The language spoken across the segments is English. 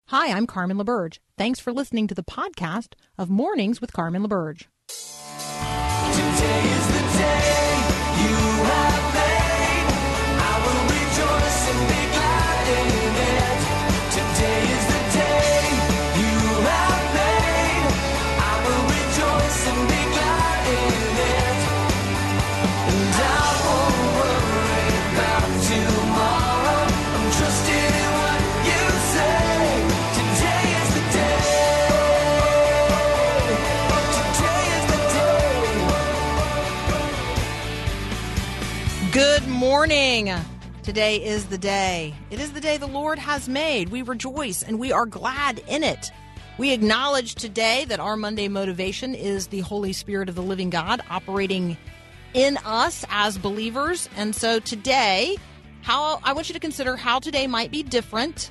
Hi, I'm Carmen LaBerge. Thanks for listening to the podcast of Mornings with Carmen LaBerge. Today is the day you have made. I will rejoice and be glad in it. Today is the day you have made. I will rejoice and be glad in it. And I won't worry about tomorrow. I'm trusting in what you say. Today is the day. Today is the day. Good morning. Today is the day. It is the day the Lord has made. We rejoice and we are glad in it. We acknowledge today that our Monday motivation is the Holy Spirit of the living God operating in us as believers. And so today, I want you to consider how today might be different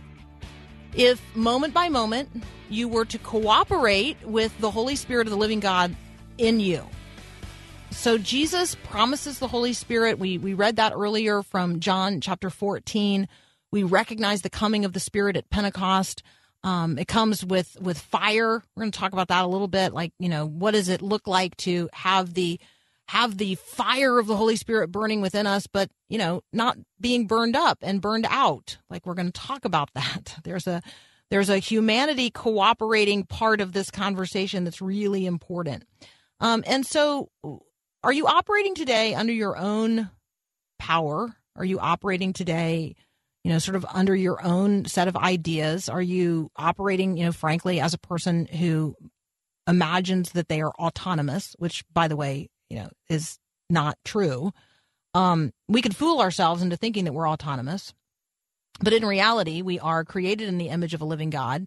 if moment by moment you were to cooperate with the Holy Spirit of the living God in you. So Jesus promises the Holy Spirit. We read that earlier from John chapter 14. We recognize the coming of the Spirit at Pentecost. It comes with fire. We're going to talk about that a little bit. Like, what does it look like to have the fire of the Holy Spirit burning within us, but, not being burned up and burned out. Like, we're going to talk about that. There's a humanity cooperating part of this conversation that's really important. And so are you operating today under your own power? Are you operating today, sort of under your own set of ideas? Are you operating, frankly, as a person who imagines that they are autonomous, which, by the way, is not true? We could fool ourselves into thinking that we're autonomous, but in reality, we are created in the image of a living God.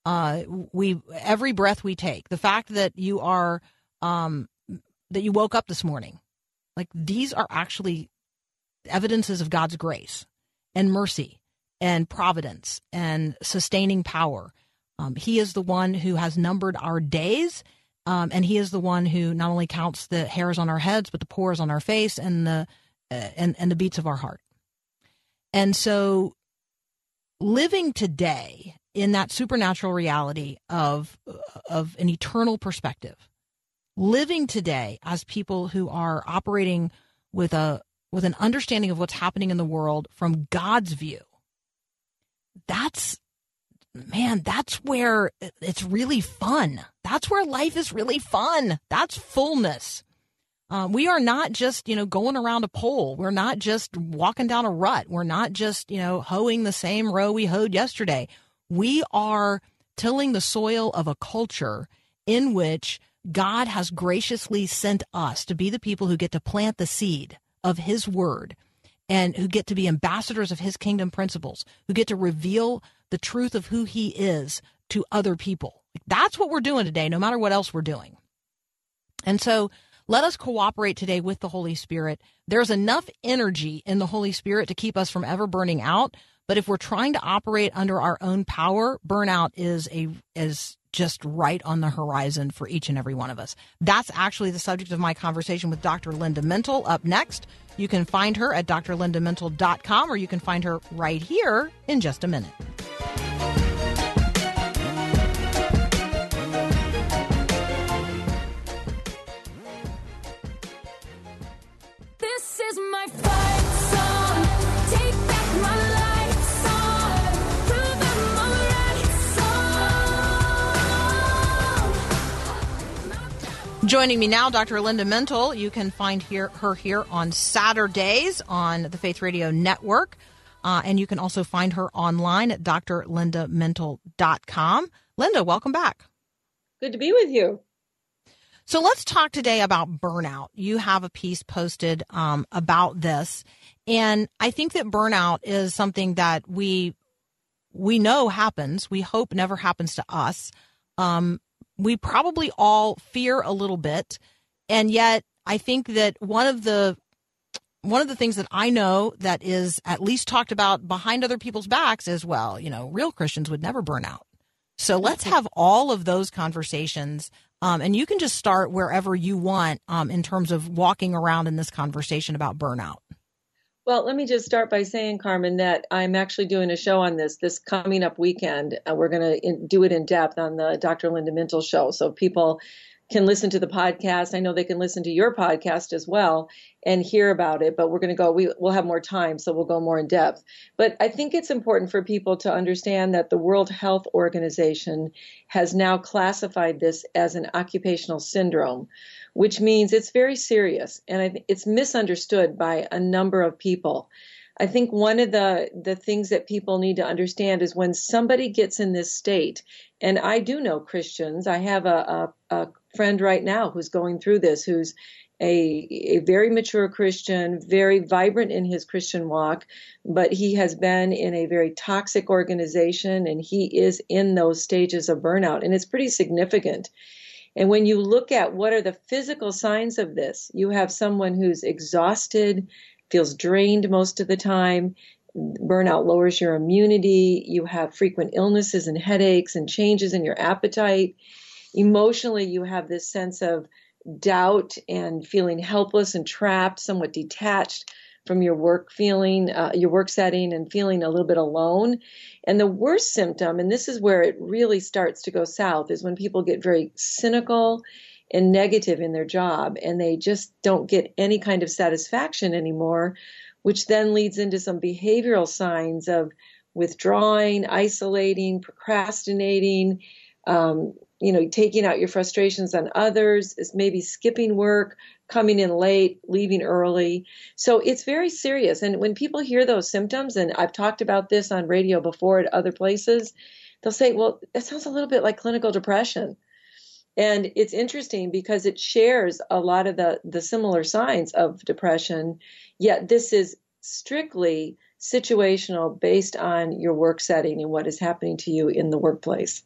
Every breath we take, the fact that you are, that you woke up this morning, like, these are actually evidences of God's grace and mercy and providence and sustaining power. He is the one who has numbered our days. And he is the one who not only counts the hairs on our heads, but the pores on our face and the beats of our heart. And so living today in that supernatural reality of an eternal perspective, living today as people who are operating with an understanding of what's happening in the world from God's view, that's where it's really fun. That's where life is really fun. That's fullness. We are not just, going around a pole. We're not just walking down a rut. We're not just, hoeing the same row we hoed yesterday. We are tilling the soil of a culture in which God has graciously sent us to be the people who get to plant the seed of his word and who get to be ambassadors of his kingdom principles, who get to reveal the truth of who he is to other people. That's what we're doing today, no matter what else we're doing. And so let us cooperate today with the Holy Spirit. There's enough energy in the Holy Spirit to keep us from ever burning out. But if we're trying to operate under our own power, burnout is just right on the horizon for each and every one of us. That's actually the subject of my conversation with Dr. Linda Mintle up next. You can find her at drlindamintle.com, or you can find her right here in just a minute. This is my fight song. Take back my life song. Prove I'm alright song. Joining me now, Dr. Linda Mintle. You can find her here on Saturdays on the Faith Radio Network. And you can also find her online at drlindamintle.com. Linda, welcome back. Good to be with you. So let's talk today about burnout. You have a piece posted about this. And I think that burnout is something that we know happens. We hope never happens to us. We probably all fear a little bit. And yet I think that one of the things that I know that is at least talked about behind other people's backs is, well, real Christians would never burn out. So let's have all of those conversations. And you can just start wherever you want in terms of walking around in this conversation about burnout. Well, let me just start by saying, Carmen, that I'm actually doing a show on this coming up weekend. We're going to do it in depth on the Dr. Linda Mintle show. So people can listen to the podcast. I know they can listen to your podcast as well and hear about it, but we'll have more time, so we'll go more in depth. But I think it's important for people to understand that the World Health Organization has now classified this as an occupational syndrome, which means it's very serious, and it's misunderstood by a number of people. I think one of the things that people need to understand is when somebody gets in this state, and I do know Christians. I have a friend right now who's going through this, who's a very mature Christian, very vibrant in his Christian walk, but he has been in a very toxic organization, and he is in those stages of burnout, and it's pretty significant. And when you look at what are the physical signs of this, you have someone who's exhausted, feels drained most of the time. Burnout lowers your immunity. You have frequent illnesses and headaches and changes in your appetite. Emotionally, you have this sense of doubt and feeling helpless and trapped, somewhat detached from your work setting, and feeling a little bit alone. And the worst symptom, and this is where it really starts to go south, is when people get very cynical and negative in their job, and they just don't get any kind of satisfaction anymore, which then leads into some behavioral signs of withdrawing, isolating, procrastinating, taking out your frustrations on others, is maybe skipping work, coming in late, leaving early. So it's very serious. And when people hear those symptoms, and I've talked about this on radio before at other places, they'll say, well, that sounds a little bit like clinical depression. And it's interesting because it shares a lot of the similar signs of depression, yet this is strictly situational based on your work setting and what is happening to you in the workplace.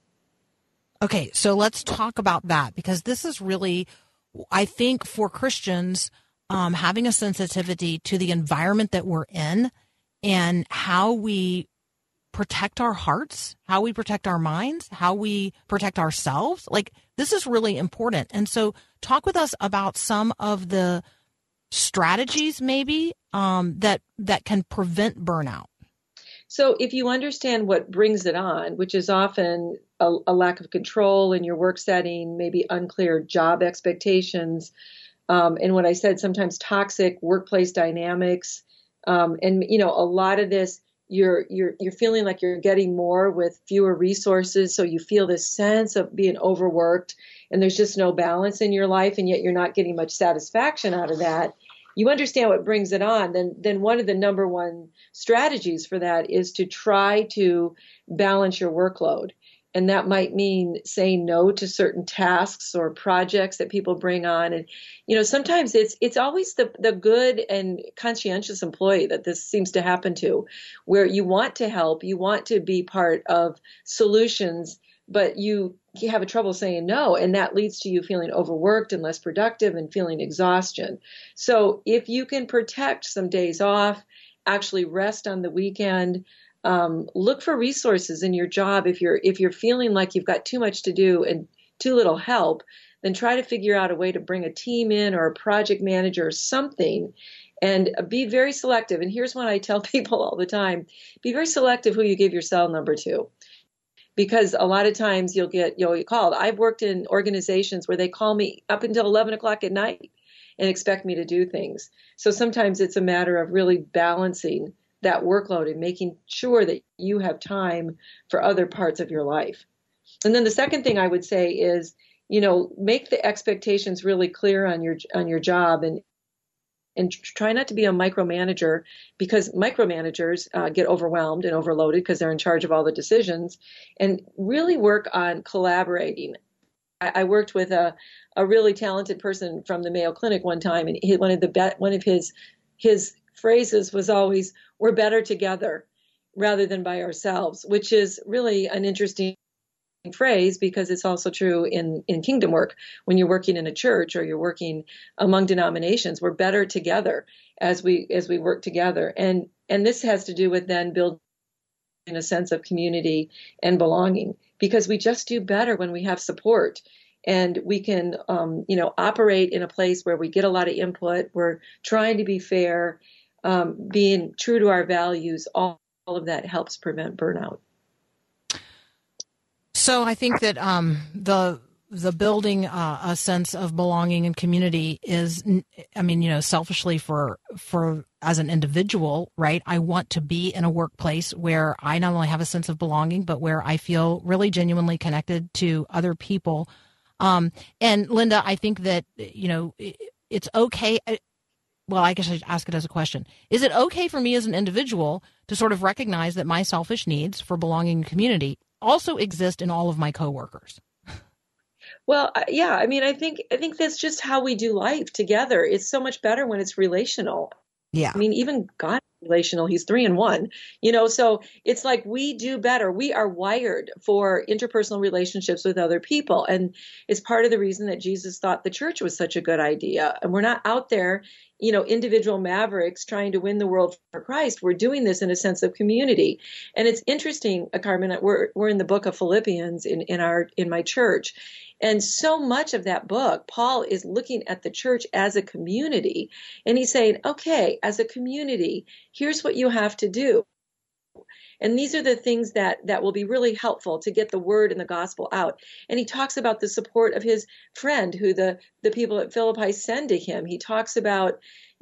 Okay, so let's talk about that, because this is really, I think, for Christians, having a sensitivity to the environment that we're in and how we protect our hearts, how we protect our minds, how we protect ourselves. Like, this is really important. And so talk with us about some of the strategies maybe that can prevent burnout. So if you understand what brings it on, which is often a lack of control in your work setting, maybe unclear job expectations, and what I said, sometimes toxic workplace dynamics, and a lot of this, you're feeling like you're getting more with fewer resources, so you feel this sense of being overworked, and there's just no balance in your life, and yet you're not getting much satisfaction out of that. You understand what brings it on, then one of the number one strategies for that is to try to balance your workload. And that might mean saying no to certain tasks or projects that people bring on. And, sometimes it's always the good and conscientious employee that this seems to happen to, where you want to help, you want to be part of solutions, but you have a trouble saying no, and that leads to you feeling overworked and less productive and feeling exhaustion. So if you can protect some days off, actually rest on the weekend, look for resources in your job. If you're feeling like you've got too much to do and too little help, then try to figure out a way to bring a team in or a project manager or something, and be very selective. And here's what I tell people all the time: be very selective who you give your cell number to. Because a lot of times you'll get called. I've worked in organizations where they call me up until 11 o'clock at night and expect me to do things. So sometimes it's a matter of really balancing that workload and making sure that you have time for other parts of your life. And then the second thing I would say is, make the expectations really clear on your job, and try not to be a micromanager, because micromanagers get overwhelmed and overloaded because they're in charge of all the decisions, and really work on collaborating. I worked with a really talented person from the Mayo Clinic one time, and one of his phrases was always, "We're better together rather than by ourselves," which is really an interesting phrase, because it's also true in kingdom work. When you're working in a church or you're working among denominations, we're better together as we work together. And this has to do with then building a sense of community and belonging, because we just do better when we have support. And we can, operate in a place where we get a lot of input. We're trying to be fair. being true to our values, all of that helps prevent burnout. So I think that the building a sense of belonging and community is, I mean, selfishly for as an individual, right? I want to be in a workplace where I not only have a sense of belonging, but where I feel really genuinely connected to other people. And Linda, I think that, it's okay. Well, I guess I should ask it as a question. Is it okay for me as an individual to sort of recognize that my selfish needs for belonging and community also exist in all of my coworkers? Well, yeah, I mean, I think that's just how we do life together. It's so much better when it's relational. Yeah. I mean, even God is relational, he's 3 in 1, so it's like we do better. We are wired for interpersonal relationships with other people. And it's part of the reason that Jesus thought the church was such a good idea. And we're not out there, individual mavericks trying to win the world for Christ. We're doing this in a sense of community. And it's interesting, Carmen, we're in the book of Philippians in my church. And so much of that book, Paul is looking at the church as a community, and he's saying, okay, as a community, here's what you have to do. And these are the things that will be really helpful to get the word and the gospel out. And he talks about the support of his friend who the people at Philippi send to him. He talks about,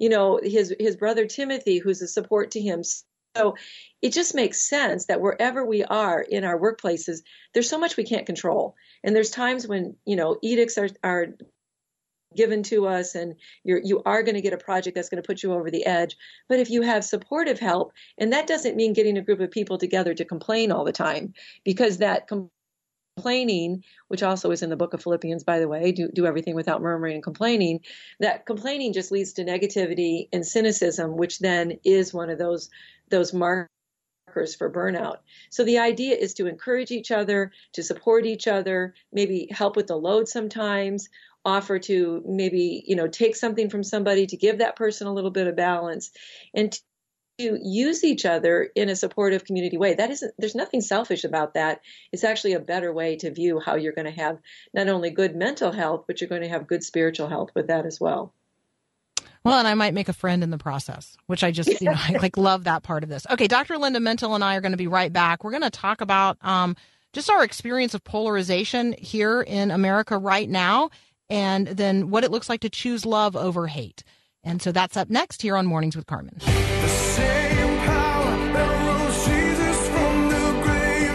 his brother Timothy, who's a support to him. So it just makes sense that wherever we are in our workplaces, there's so much we can't control. And there's times when, edicts are given to us and you are going to get a project that's going to put you over the edge. But if you have supportive help, and that doesn't mean getting a group of people together to complain all the time, because that complaining, which also is in the book of Philippians, by the way, do everything without murmuring and complaining, that complaining just leads to negativity and cynicism, which then is one of those markers for burnout. So the idea is to encourage each other, to support each other, maybe help with the load sometimes, offer to maybe, take something from somebody to give that person a little bit of balance, and to use each other in a supportive community way. There's nothing selfish about that. It's actually a better way to view how you're going to have not only good mental health, but you're going to have good spiritual health with that as well. Well, and I might make a friend in the process, which I just, I love that part of this. Okay, Dr. Linda Mintle and I are going to be right back. We're going to talk about just our experience of polarization here in America right now, and then what it looks like to choose love over hate. And so that's up next here on Mornings with Carmen. The same power that rose Jesus from the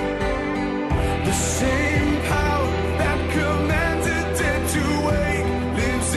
grave, the same power that commanded dead to wake, lives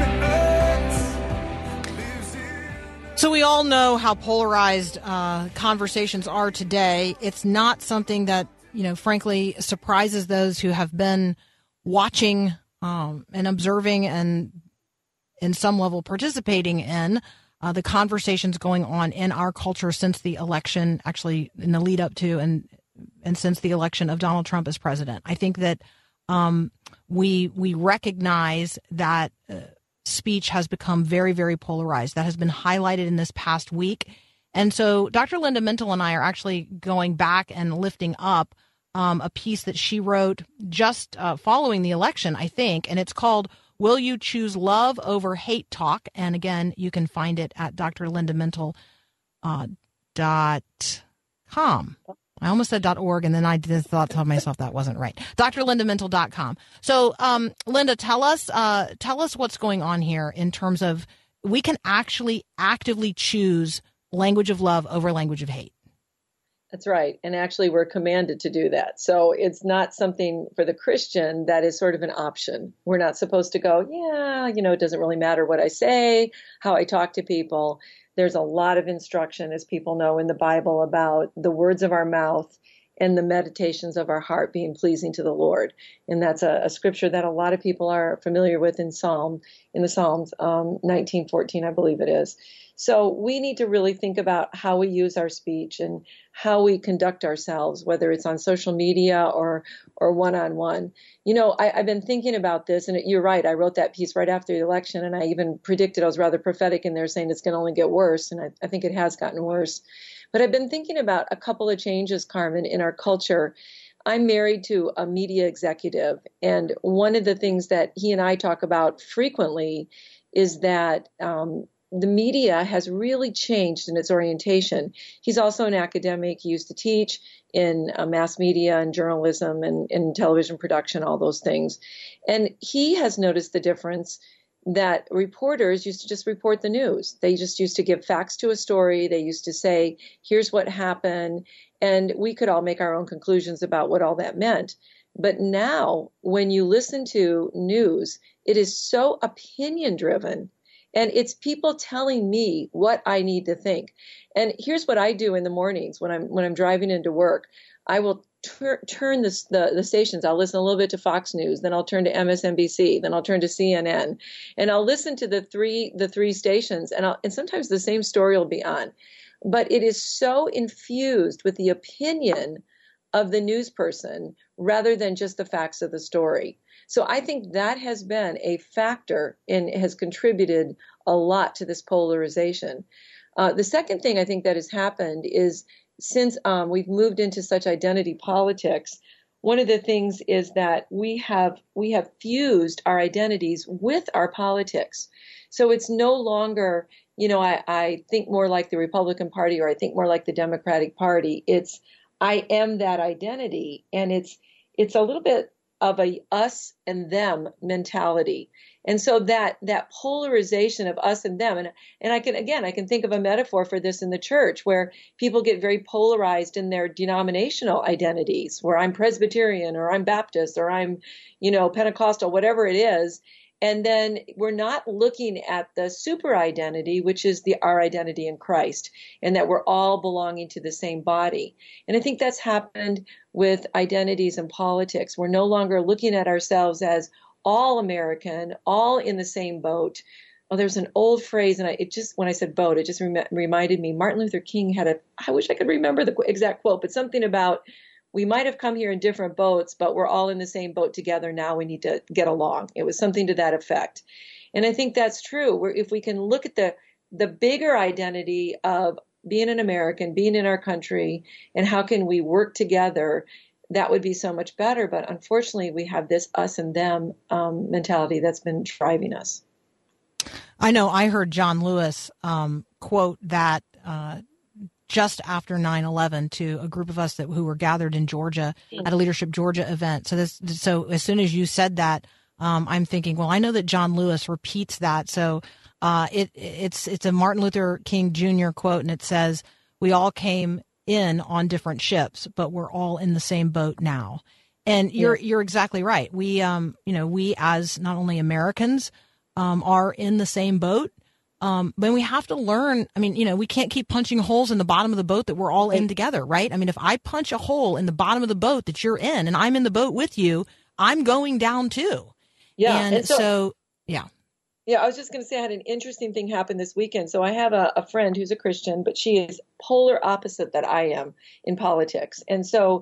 in us. So we all know how polarized conversations are today. It's not something that, frankly, surprises those who have been watching and observing and in some level participating in the conversations going on in our culture since the election, actually in the lead up to and since the election of Donald Trump as president. I think that we recognize that speech has become very, very polarized. That has been highlighted in this past week. And so Dr. Linda Mintle and I are actually going back and lifting up a piece that she wrote just following the election, I think, and it's called Will You Choose Love Over Hate Talk? And again, you can find it at drlindamintle.com. I almost said .org, and then I just thought to myself that wasn't right. drlindamintle.com. So, Linda, tell us what's going on here in terms of we can actually actively choose language of love over language of hate. That's right. And actually, we're commanded to do that. So it's not something for the Christian that is sort of an option. We're not supposed to go, it doesn't really matter what I say, how I talk to people. There's a lot of instruction, as people know, in the Bible about the words of our mouth and the meditations of our heart being pleasing to the Lord. And that's a scripture that a lot of people are familiar with in the Psalms, 19:14, I believe it is. So we need to really think about how we use our speech and how we conduct ourselves, whether it's on social media or one-on-one. I've been thinking about this, and you're right. I wrote that piece right after the election, and I even predicted, I was rather prophetic in there, saying it's going to only get worse, and I think it has gotten worse. But I've been thinking about a couple of changes, Carmen, in our culture. I'm married to a media executive, and one of the things that he and I talk about frequently is that the media has really changed in its orientation. He's also an academic. He used to teach in mass media and journalism and television production, all those things. And he has noticed the difference that reporters used to just report the news. They just used to give facts to a story. They used to say, here's what happened. And we could all make our own conclusions about what all that meant. But now, when you listen to news, it is so opinion driven. And it's people telling me what I need to think. And here's what I do in the mornings when I'm driving into work. I will turn the stations. I'll listen a little bit to Fox News, then I'll turn to MSNBC, then I'll turn to CNN, and I'll listen to the three stations, and sometimes the same story will be on. But it is so infused with the opinion of the news person rather than just the facts of the story. So I think that has been a factor and has contributed a lot to this polarization. The second thing I think that has happened is since we've moved into such identity politics, one of the things is that we have fused our identities with our politics. So it's no longer, I think more like the Republican Party or I think more like the Democratic Party. It's I am that identity, and it's a little bit of a us and them mentality. And so that polarization of us and them, and I can think of a metaphor for this in the church where people get very polarized in their denominational identities, where I'm Presbyterian or I'm Baptist or I'm, Pentecostal, whatever it is. And then we're not looking at the super identity, which is our identity in Christ, and that we're all belonging to the same body. And I think that's happened with identities in politics. We're no longer looking at ourselves as all American, all in the same boat. Oh, there's an old phrase, and when I said boat, it just reminded me. Martin Luther King had I wish I could remember the exact quote, but something about, we might have come here in different boats, but we're all in the same boat together now. We need to get along. It was something to that effect. And I think that's true. If we can look at the bigger identity of being an American, being in our country, and how can we work together, that would be so much better. But unfortunately, we have this us and them mentality that's been driving us. I know I heard John Lewis quote that just after 9/11 to a group of us who were gathered in Georgia at a Leadership Georgia event. So as soon as you said that, I'm thinking, well, I know that John Lewis repeats that. So it's a Martin Luther King Jr. quote, and it says, "We all came in on different ships, but we're all in the same boat now." And you're exactly right. We we as not only Americans are in the same boat. But we have to learn. I mean, we can't keep punching holes in the bottom of the boat that we're all in together, right? I mean, if I punch a hole in the bottom of the boat that you're in and I'm in the boat with you, I'm going down too. Yeah. And so, yeah. Yeah, I was just going to say I had an interesting thing happen this weekend. So I have a friend who's a Christian, but she is polar opposite that I am in politics. And so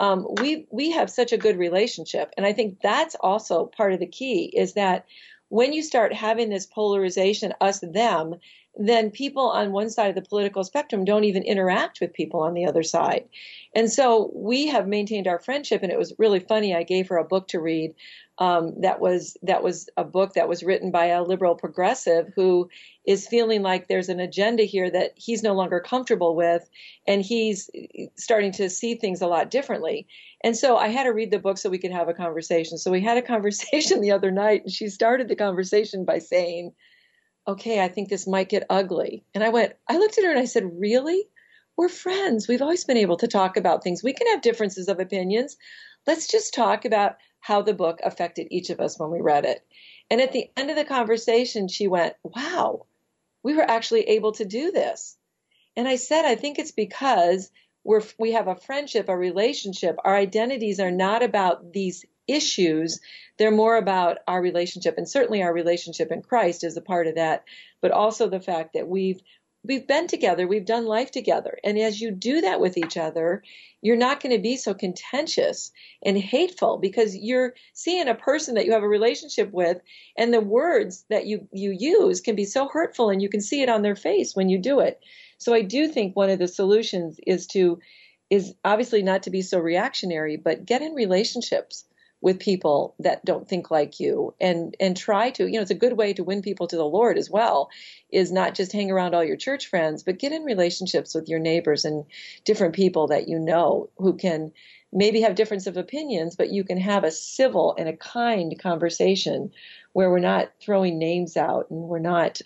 we have such a good relationship. And I think that's also part of the key is that when you start having this polarization, us, them, then people on one side of the political spectrum don't even interact with people on the other side. And so we have maintained our friendship, and it was really funny. I gave her a book to read. That was a book that was written by a liberal progressive who is feeling like there's an agenda here that he's no longer comfortable with, and he's starting to see things a lot differently. And so I had to read the book so we could have a conversation. So we had a conversation the other night, and she started the conversation by saying, "Okay, I think this might get ugly." And I looked at her and I said, "Really? We're friends. We've always been able to talk about things. We can have differences of opinions. Let's just talk about how the book affected each of us when we read it." And at the end of the conversation, she went, "Wow, we were actually able to do this." And I said, I think it's because we have a friendship, a relationship. Our identities are not about these issues. They're more about our relationship. And certainly our relationship in Christ is a part of that, but also the fact that we've been together, we've done life together. And as you do that with each other, you're not going to be so contentious and hateful because you're seeing a person that you have a relationship with, and the words that you use can be so hurtful, and you can see it on their face when you do it. So I do think one of the solutions is obviously not to be so reactionary, but get in relationships with people that don't think like you, and try to, it's a good way to win people to the Lord as well, is not just hang around all your church friends, but get in relationships with your neighbors and different people that you know who can maybe have difference of opinions, but you can have a civil and a kind conversation where we're not throwing names out and we're not,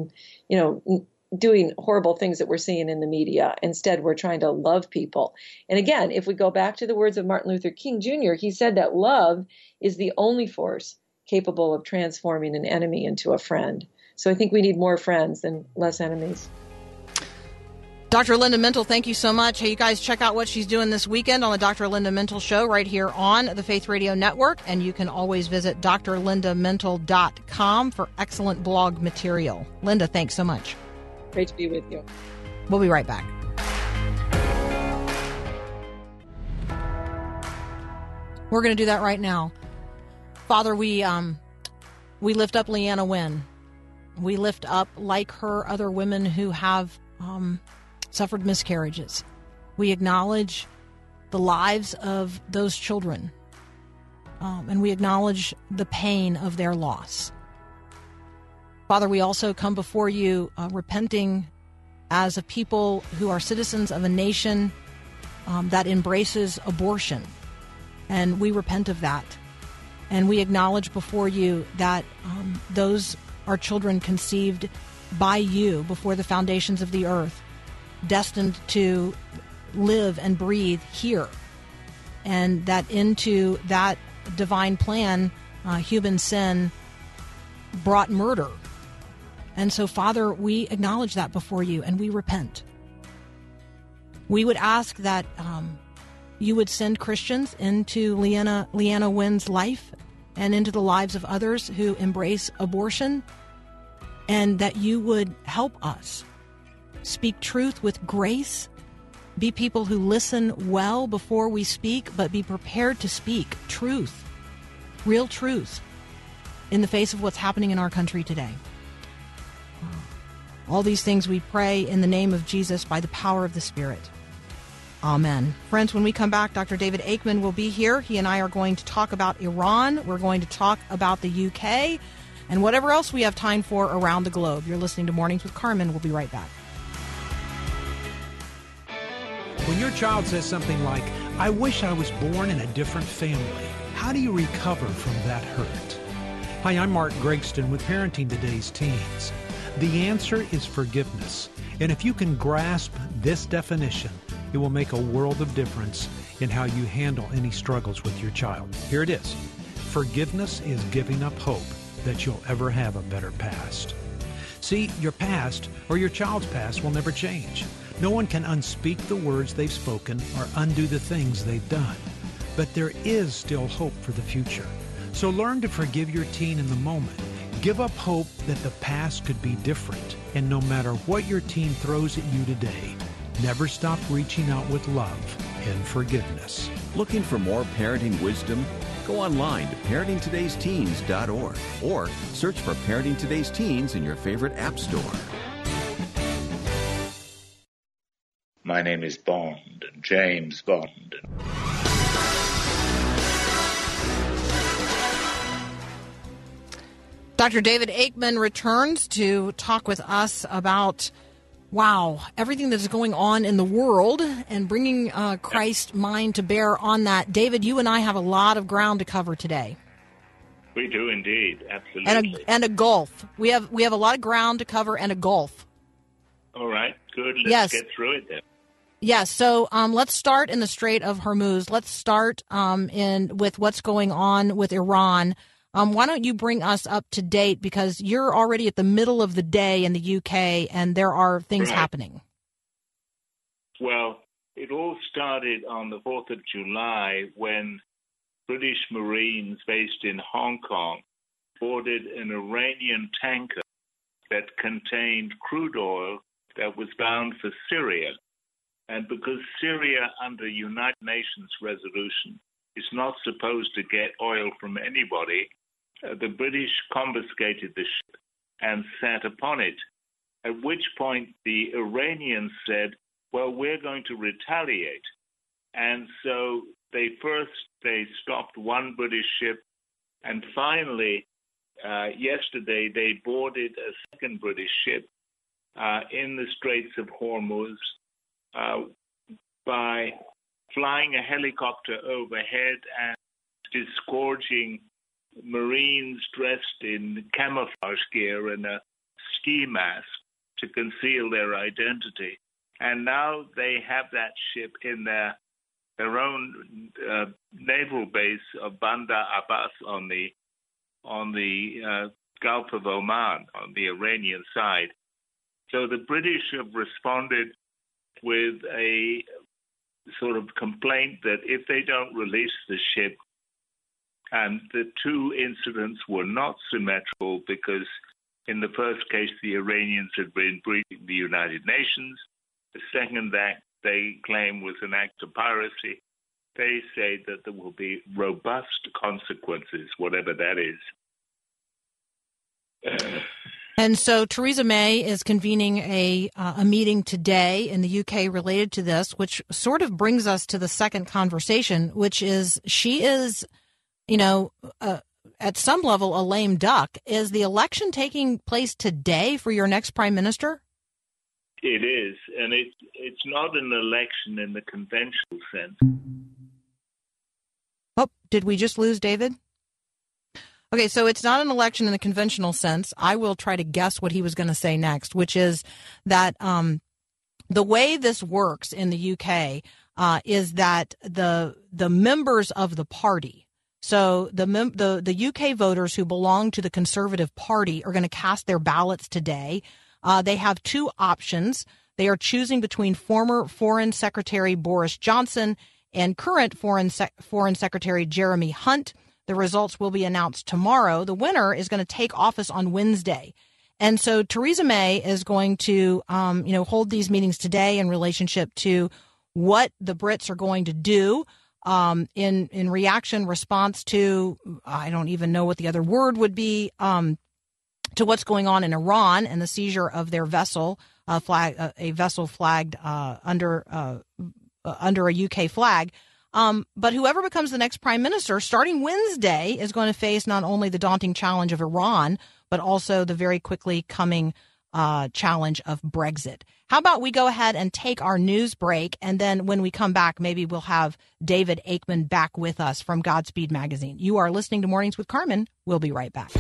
doing horrible things that we're seeing in the media. Instead, we're trying to love people. And again, if we go back to the words of Martin Luther King Jr., he said that love is the only force capable of transforming an enemy into a friend. So I think we need more friends and less enemies. Dr. Linda Mintle, thank you so much. Hey, you guys, check out what she's doing this weekend on the Dr. Linda Mintle Show right here on the Faith Radio Network. And you can always visit drlindamintle.com for excellent blog material. Linda, thanks so much. Great to be with you. We'll be right back. We're going to do that right now. Father, we lift up Leanna Wynn. We lift up, like her, other women who have suffered miscarriages. We acknowledge the lives of those children, and we acknowledge the pain of their loss. Father, we also come before you repenting as a people who are citizens of a nation that embraces abortion. And we repent of that. And we acknowledge before you that those are children conceived by you before the foundations of the earth, destined to live and breathe here. And that into that divine plan, human sin brought murder. And so, Father, we acknowledge that before you, and we repent. We would ask that you would send Christians into Leanna Wynn's life and into the lives of others who embrace abortion, and that you would help us speak truth with grace, be people who listen well before we speak, but be prepared to speak truth, real truth, in the face of what's happening in our country today. All these things we pray in the name of Jesus by the power of the Spirit. Amen. Friends, when we come back, Dr. David Aikman will be here. He and I are going to talk about Iran. We're going to talk about the UK and whatever else we have time for around the globe. You're listening to Mornings with Carmen. We'll be right back. When your child says something like, "I wish I was born in a different family," how do you recover from that hurt? Hi, I'm Mark Gregston with Parenting Today's Teens. The answer is forgiveness. And if you can grasp this definition, it will make a world of difference in how you handle any struggles with your child. Here it is. Forgiveness is giving up hope that you'll ever have a better past. See, your past or your child's past will never change. No one can unspeak the words they've spoken or undo the things they've done. But there is still hope for the future. So learn to forgive your teen in the moment. Give up hope that the past could be different. And no matter what your teen throws at you today, never stop reaching out with love and forgiveness. Looking for more parenting wisdom? Go online to parentingtodaysteens.org or search for Parenting Today's Teens in your favorite app store. My name is Bond, James Bond. Dr. David Aikman returns to talk with us about, everything that is going on in the world and bringing Christ's mind to bear on that. David, you and I have a lot of ground to cover today. We do indeed, absolutely. And a gulf. We have a lot of ground to cover and a gulf. All right, good. Let's get through it then. Yes, so let's start in the Strait of Hormuz. Let's start with what's going on with Iran. Why don't you bring us up to date, because you're already at the middle of the day in the UK and there are things happening. Well, it all started on the 4th of July when British Marines based in Hong Kong boarded an Iranian tanker that contained crude oil that was bound for Syria. And because Syria, under United Nations resolution, is not supposed to get oil from anybody, the British confiscated the ship and sat upon it, at which point the Iranians said, well, we're going to retaliate. And so they stopped one British ship, and finally, yesterday, they boarded a second British ship in the Straits of Hormuz by flying a helicopter overhead and disgorging Marines dressed in camouflage gear and a ski mask to conceal their identity. And now they have that ship in their own naval base of Bandar Abbas on the Gulf of Oman, on the Iranian side. So the British have responded with a sort of complaint that if they don't release the ship, and the two incidents were not symmetrical because in the first case, the Iranians had been breaching the United Nations. The second act they claim was an act of piracy. They say that there will be robust consequences, whatever that is. And so Theresa May is convening a meeting today in the UK related to this, which sort of brings us to the second conversation, which is she is, at some level, a lame duck. Is the election taking place today for your next prime minister? It is, and it's not an election in the conventional sense. Oh, did we just lose David? Okay, so it's not an election in the conventional sense. I will try to guess what he was going to say next, which is that the way this works in the UK is that the members of the party, so the UK voters who belong to the Conservative Party are going to cast their ballots today. They have two options. They are choosing between former Foreign Secretary Boris Johnson and current Foreign Secretary Jeremy Hunt. The results will be announced tomorrow. The winner is going to take office on Wednesday. And so Theresa May is going to, hold these meetings today in relationship to what the Brits are going to do in response to, I don't even know what the other word would be, to what's going on in Iran and the seizure of their vessel, a vessel flagged under a UK flag. But whoever becomes the next prime minister starting Wednesday is going to face not only the daunting challenge of Iran, but also the very quickly coming challenge of Brexit. How about we go ahead and take our news break, and then when we come back, maybe we'll have David Aikman back with us from Godspeed Magazine. You are listening to Mornings with Carmen. We'll be right back.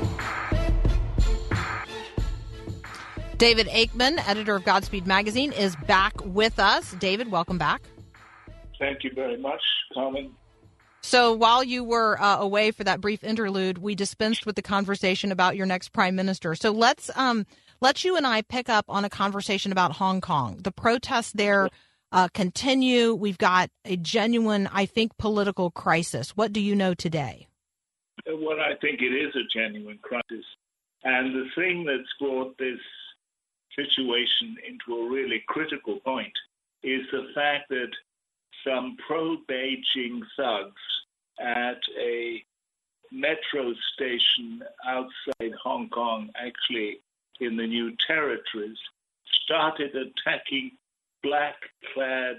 David Aikman, editor of Godspeed Magazine, is back with us. David, welcome back. Thank you very much, Carmen. So while you were away for that brief interlude, we dispensed with the conversation about your next prime minister. So let's you and I pick up on a conversation about Hong Kong. The protests there continue. We've got a genuine, I think, political crisis. What do you know today? Well, I think it is a genuine crisis. And the thing that's brought this situation into a really critical point is the fact that some pro-Beijing thugs at a metro station outside Hong Kong, actually in the New Territories, started attacking black-clad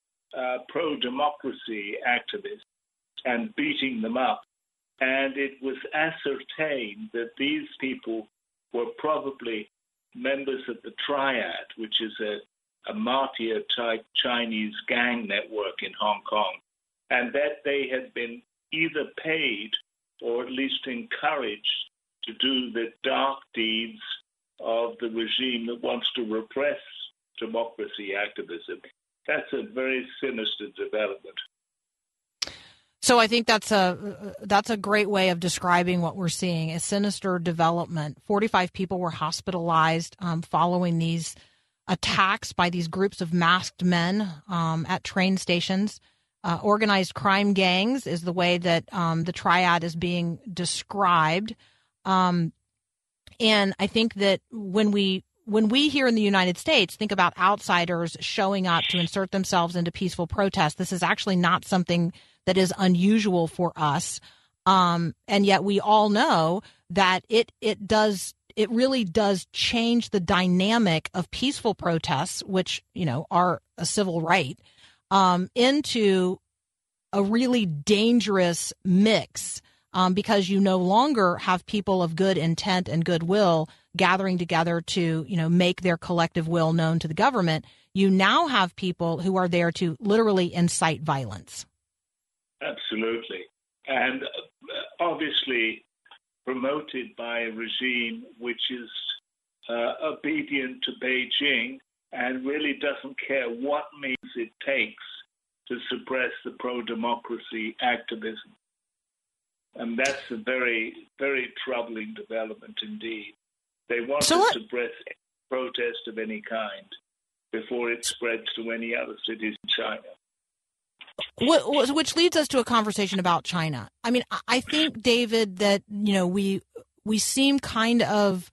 pro-democracy activists and beating them up. And it was ascertained that these people were probably members of the Triad, which is a mafia-type Chinese gang network in Hong Kong, and that they had been either paid or at least encouraged to do the dark deeds of the regime that wants to repress democracy activism. That's a very sinister development. So I think that's a great way of describing what we're seeing, a sinister development. 45 people were hospitalized following these attacks by these groups of masked men at train stations. Organized crime gangs is the way that the Triad is being described. And I think that when we here in the United States think about outsiders showing up to insert themselves into peaceful protest, this is actually not something that is unusual for us. And yet we all know that it really does change the dynamic of peaceful protests, which, are a civil right, into a really dangerous mix because you no longer have people of good intent and goodwill gathering together to, make their collective will known to the government. You now have people who are there to literally incite violence. Absolutely. And obviously promoted by a regime which is obedient to Beijing and really doesn't care what means it takes to suppress the pro-democracy activism. And that's a very, very troubling development indeed. They want to suppress protest of any kind before it spreads to any other cities in China. Which leads us to a conversation about China. I mean, I think, David, that, we seem kind of,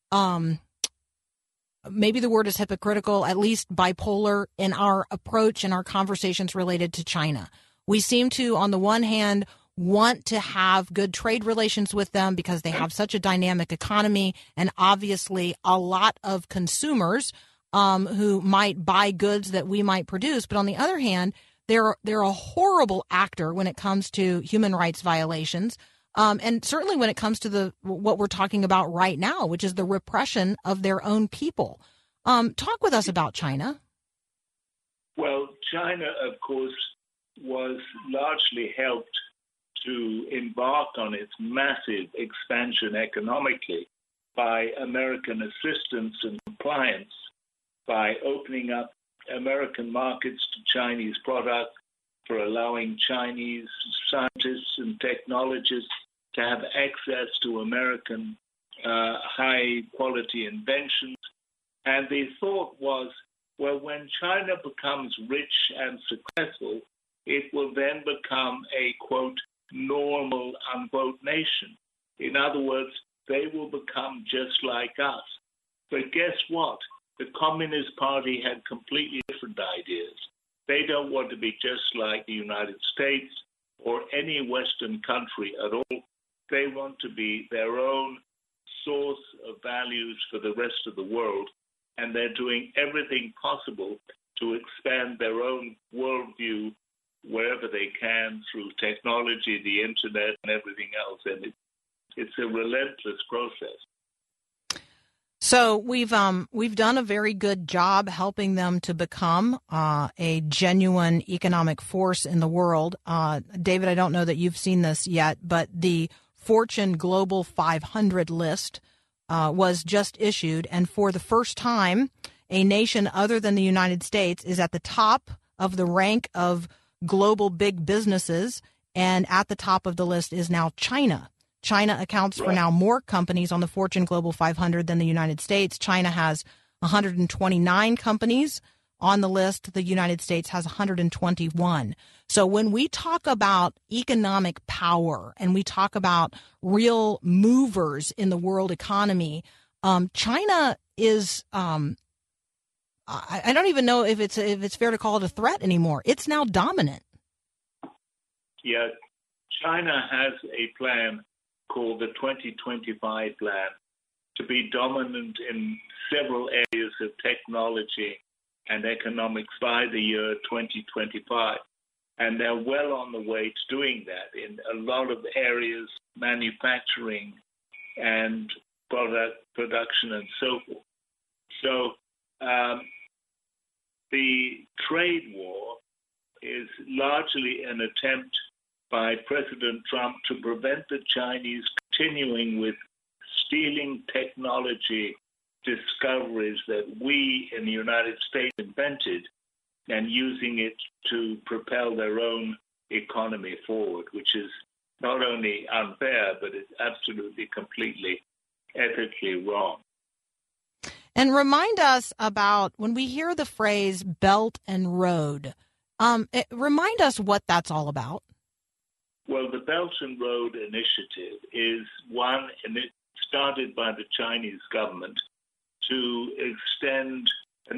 maybe the word is hypocritical, at least bipolar in our approach and our conversations related to China. We seem to, on the one hand, want to have good trade relations with them because they have such a dynamic economy and obviously a lot of consumers who might buy goods that we might produce. But on the other hand, they're a horrible actor when it comes to human rights violations. And certainly when it comes to what we're talking about right now, which is the repression of their own people. Talk with us about China. Well, China, of course, was largely helped to embark on its massive expansion economically by American assistance and compliance, by opening up American markets to Chinese products, for allowing Chinese scientists and technologists to have access to American high-quality inventions. And the thought was, well, when China becomes rich and successful, it will then become a, quote, normal, unquote, nation. In other words, they will become just like us. But guess what? The Communist Party had completely different ideas. They don't want to be just like the United States or any Western country at all. They want to be their own source of values for the rest of the world, and they're doing everything possible to expand their own worldview wherever they can through technology, the internet, and everything else. And it's a relentless process. So we've done a very good job helping them to become a genuine economic force in the world. David, I don't know that you've seen this yet, but the Fortune Global 500 list was just issued, and for the first time, a nation other than the United States is at the top of the rank of global big businesses, and at the top of the list is now China. China accounts for now more companies on the Fortune Global 500 than the United States. China has 129 companies on the list. The United States has 121. So when we talk about economic power and we talk about real movers in the world economy, China is I don't even know if it's fair to call it a threat anymore. It's now dominant. Yeah, China has a plan called the 2025 plan to be dominant in several areas of technology and economics by the year 2025. And they're well on the way to doing that in a lot of areas, manufacturing and product production and so forth. So the trade war is largely an attempt by President Trump to prevent the Chinese continuing with stealing technology discoveries that we in the United States invented and using it to propel their own economy forward, which is not only unfair, but it's absolutely, completely, ethically wrong. And remind us about when we hear the phrase Belt and Road, remind us what that's all about. Well, the Belt and Road Initiative is one, and it started by the Chinese government to extend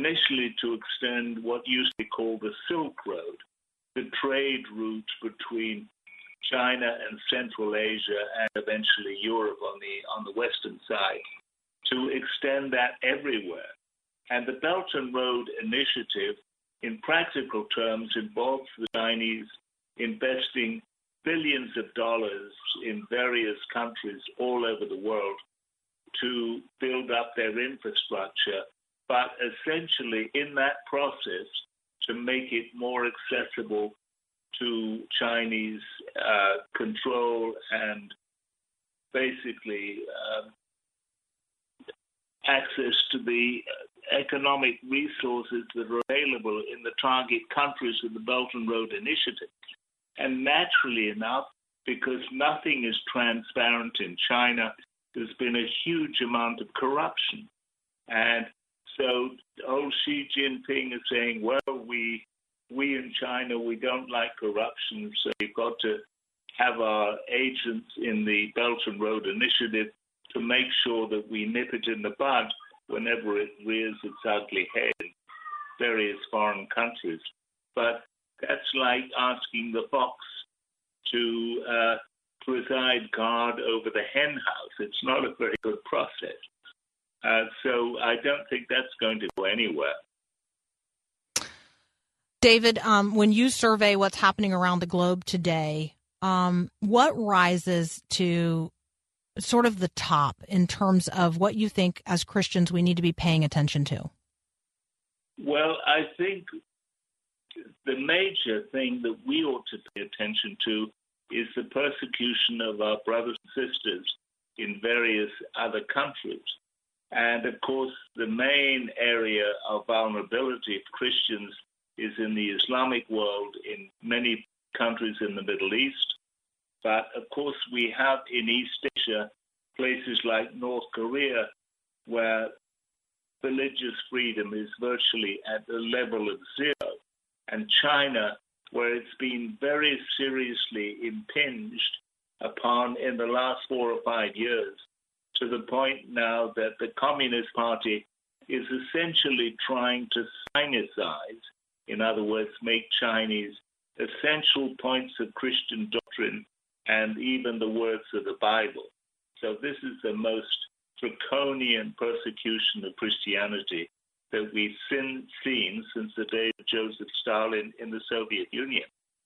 what used to be called the Silk Road, the trade route between China and Central Asia and eventually Europe on the western side, to extend that everywhere. And the Belt and Road Initiative, in practical terms, involves the Chinese investing billions of dollars in various countries all over the world to build up their infrastructure, but essentially in that process to make it more accessible to Chinese control and basically access to the economic resources that are available in the target countries of the Belt and Road Initiative. And naturally enough, because nothing is transparent in China, there's been a huge amount of corruption. And so old Xi Jinping is saying, well, we in China, we don't like corruption, so we've got to have our agents in the Belt and Road Initiative to make sure that we nip it in the bud whenever it rears its ugly head in various foreign countries. But that's like asking the fox to preside guard over the hen house. It's not a very good process. So I don't think that's going to go anywhere. David, when you survey what's happening around the globe today, what rises to sort of the top in terms of what you think as Christians we need to be paying attention to? Well, I think the major thing that we ought to pay attention to is the persecution of our brothers and sisters in various other countries. And of course, the main area of vulnerability of Christians is in the Islamic world, in many countries in the Middle East. But of course, we have in East Asia places like North Korea where religious freedom is virtually at the level of zero, and China, where it's been very seriously impinged upon in the last 4 or 5 years, to the point now that the Communist Party is essentially trying to sinicize, in other words, make Chinese essential points of Christian doctrine and even the words of the Bible. So this is the most draconian persecution of Christianity that we've seen since the days of Joseph Stalin in the Soviet Union.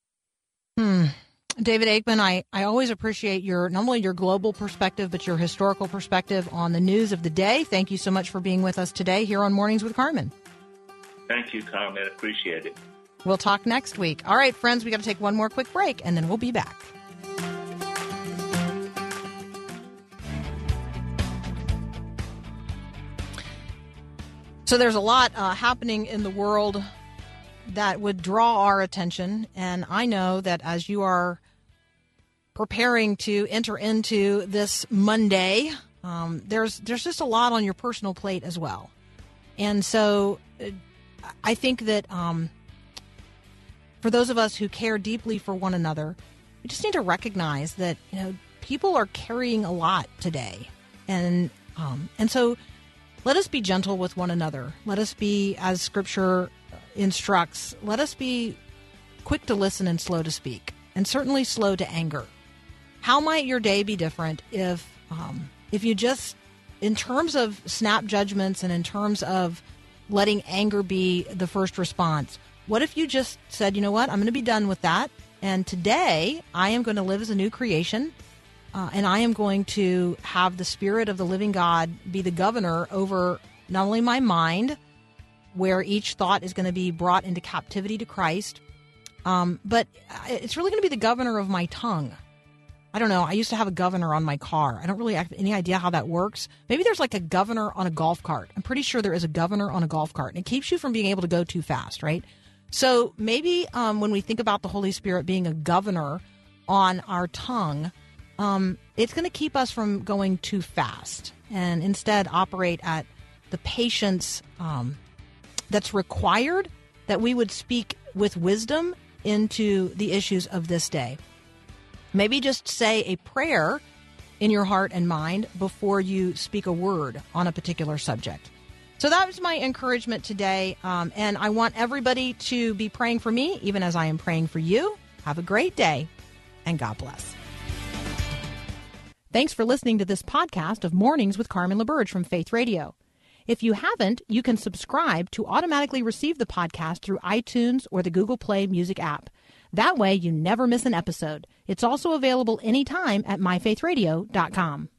David Aikman, I always appreciate your not only your global perspective, but your historical perspective on the news of the day. Thank you so much for being with us today here on Mornings with Carmen. Thank you, Carmen. I appreciate it. We'll talk next week. All right, friends, we got to take one more quick break, and then we'll be back. So there's a lot happening in the world that would draw our attention, and I know that as you are preparing to enter into this Monday, there's just a lot on your personal plate as well. And so I think that for those of us who care deeply for one another, we just need to recognize that people are carrying a lot today, and so let us be gentle with one another. Let us be, as Scripture instructs, let us be quick to listen and slow to speak, and certainly slow to anger. How might your day be different if you just, in terms of snap judgments and in terms of letting anger be the first response, what if you just said, you know what, I'm going to be done with that, and today I am going to live as a new creation, and I am going to have the Spirit of the living God be the governor over not only my mind, where each thought is going to be brought into captivity to Christ, but it's really going to be the governor of my tongue. I don't know. I used to have a governor on my car. I don't really have any idea how that works. Maybe there's like a governor on a golf cart. I'm pretty sure there is a governor on a golf cart, and it keeps you from being able to go too fast, right? So maybe when we think about the Holy Spirit being a governor on our tongue, it's going to keep us from going too fast and instead operate at the patience that's required, that we would speak with wisdom into the issues of this day. Maybe just say a prayer in your heart and mind before you speak a word on a particular subject. So that was my encouragement today, and I want everybody to be praying for me, even as I am praying for you. Have a great day, and God bless. Thanks for listening to this podcast of Mornings with Carmen LaBerge from Faith Radio. If you haven't, you can subscribe to automatically receive the podcast through iTunes or the Google Play Music app. That way you never miss an episode. It's also available anytime at myfaithradio.com.